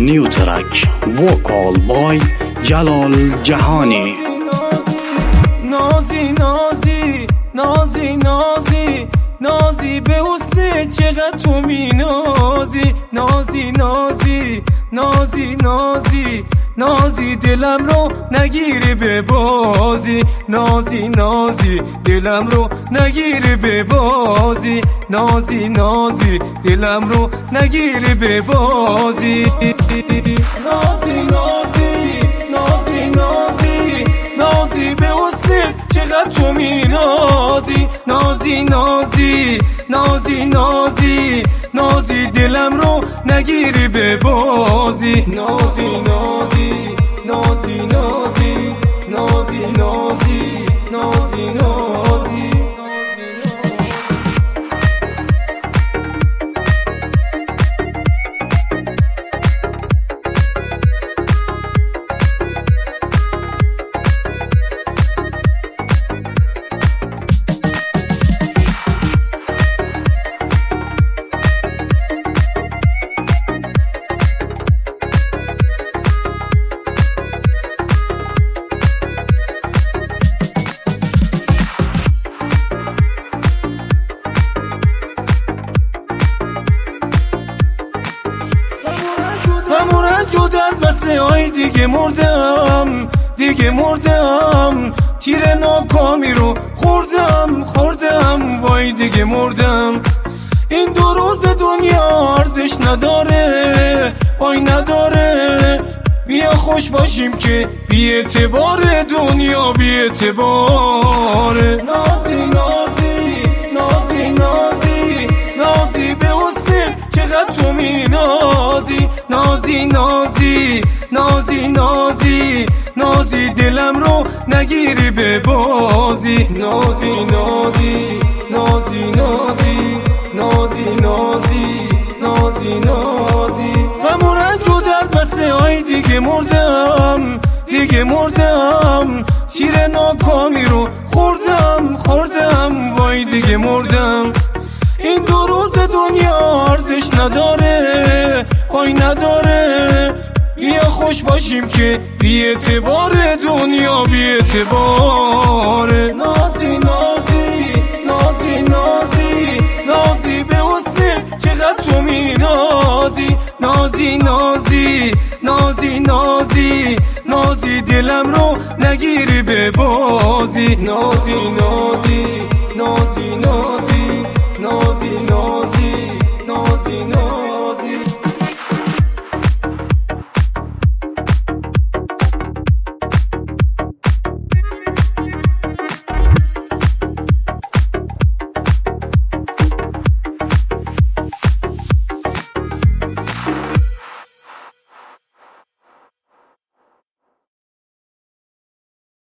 new track vocal by جلال جهانی. نازی نازی نازی نازی نازی به حسن چقدر تو می نازی، نازی نازی نازی نازی نازی دلم رو نگیری به بازی، نازی نازی دلم رو نگیری به بازی، نازی نازی دلم رو نگیری به بازی. نازی نازی نازی نازی نازی به حسن چقدر تو می نازی، نازی نازی نازی نازی نازی دلم رو نگیری به بازی، نازی نازی نازی نازی نازی نازی نازی نازی. جو در بسه های دیگه مردم، دیگه مردم، تیر ناکامی رو خوردم وای دیگه مردم. این دو روز دنیا ارزش نداره، وای نداره، بیا خوش باشیم که بی اعتبار دنیا بی اعتباره. نازی نازی نازی نازی نازی به حسن چقدر تو می نازی، نازی نازی نازی نازی نازی دلم رو نگیری به بازی، نازی نازی نازی نازی نازی نازی نازی نازی. غم و رنج و درد بسه های دیگه مردم، دیگه مردم، تیر ناکامی رو خوردم وای دیگه مردم. این دو روز دنیا ارزش نداره، وای نداره، بیا خوش باشیم که بی اعتبار دنیا بی اعتباره. نازی نازی نازی نازی نازی به حسن چقدر تو می نازی، نازی نازی نازی نازی نازی دلم رو نگیری به بازی، نازی نازی نازی نازی نازی نازی نازی نازی.